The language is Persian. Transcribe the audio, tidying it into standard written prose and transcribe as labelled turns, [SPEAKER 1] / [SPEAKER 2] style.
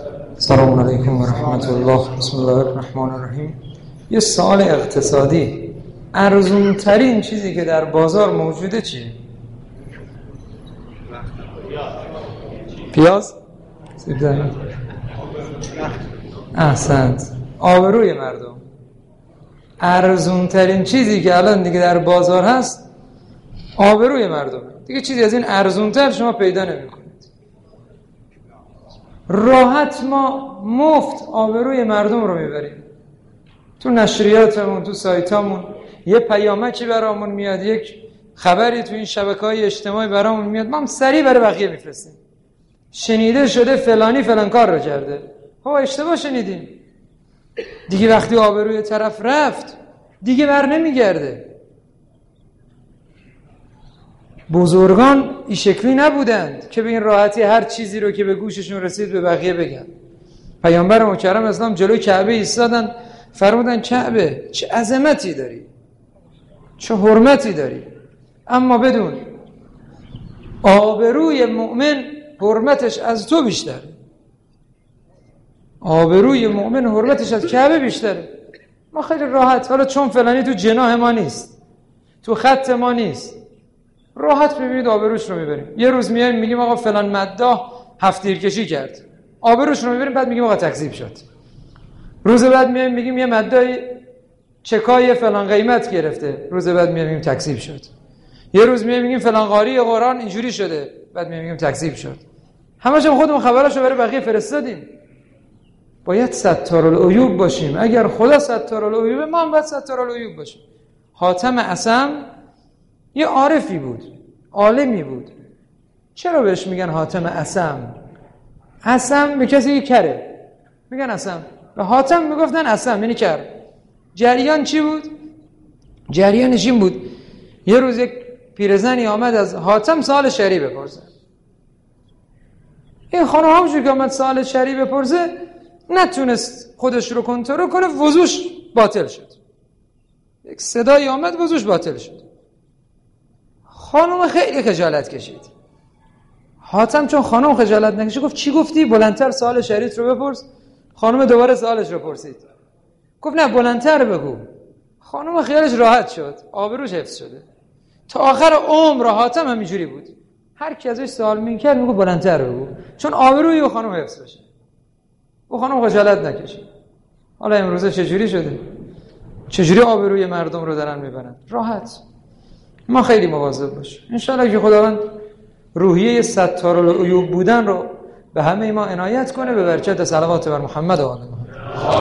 [SPEAKER 1] سلام علیکم و رحمت الله. بسم الله الرحمن الرحیم. یه سوال اقتصادی، ارزون ترین چیزی که در بازار موجوده چیه؟ پیاز؟ احسنت. آبروی مردم. ارزون ترین چیزی که الان دیگه در بازار هست آبروی مردم. دیگه چیزی از این ارزون تر شما پیدا نمی‌کنید. راحت ما مفت آبروی مردم رو میبریم. تو نشریاتمون، تو سایتامون یه پیامکی برامون میاد، یک خبری تو این شبکه‌های اجتماعی برامون میاد، ما هم سریع برای بقیه میفرستیم. شنیده شده فلانی فلان کار رو کرده. اشتباه شنیدیم. دیگه وقتی آبروی طرف رفت دیگه بر نمیگرده. بزرگان این شکلی نبودند که به این راحتی هر چیزی رو که به گوششون رسید به بقیه بگن. پیامبر مکرم اسلام جلوی کعبه ایستادن، فرمودن کعبه چه عظمتی داری، چه حرمتی داری، اما بدون آبروی مؤمن حرمتش از تو بیشتره. آبروی مؤمن حرمتش از کعبه بیشتره. ما خیلی راحت، حالا چون فلانی تو جناح ما نیست، تو خط ما نیست، راحت میبینید آبروش رو میبریم. یه روز میایم میگیم آقا فلان مداح هفت‌تیرکشی کرد، آبروش رو میبریم، بعد میگیم آقا تکذیب شد. روز بعد میایم میگیم یه مداحی چکای فلان قیمت گرفته، روز بعد میایم تکذیب شد. یه روز میایم میگیم فلان قاری قرآن اینجوری شده، بعد میایم تکذیب شد. همش خودمون خبراشو برای بقیه فرستادیم. باید ستارالعیوب باشیم. اگر خدا ستارالعیوبه، ما هم باید ستارالعیوب باشیم. حاتم اصم یه عارفی بود، عالمی بود. چرا بهش میگن حاتم اصم؟ اصم به کسی که کره میگن اصم، و حاتم میگفتن اصم یعنی کر. جریان چی بود؟ جریانش این بود یه روز یک پیرزنی آمد از حاتم سوال شرعی بپرسه. این خانم همونجور که آمد سوال شرعی بپرسه نتونست خودش رو کنترل کنه، وضوش باطل شد. یک صدایی آمد، وضوش باطل شد. خانم خیلی خجالت کشید. حاتم چون خانم خجالت نکشید گفت چی گفتی؟ بلندتر سوال شریعت رو بپرس. خانم دوباره سوالش رو پرسید، گفت نه بلندتر بگو. خانم خیالش راحت شد، آبروش حفظ شده. تا آخر عمر حاتم همینجوری بود، هر کی ازش سوال میکرد میگه بلندتر بگو، چون آبروی او خانم حفظ بشه. او خانم خجالت نکشید. حالا امروزه چجوری شده؟ چجوری آبروی مردم رو دارن میبرن؟ راحت. ما خیلی مواظب باشیم. انشاءالله که خداوند روحیه ستارالعیوب بودن رو به همه ما عنایت کنه، به برکت صلوات بر محمد و آل محمد.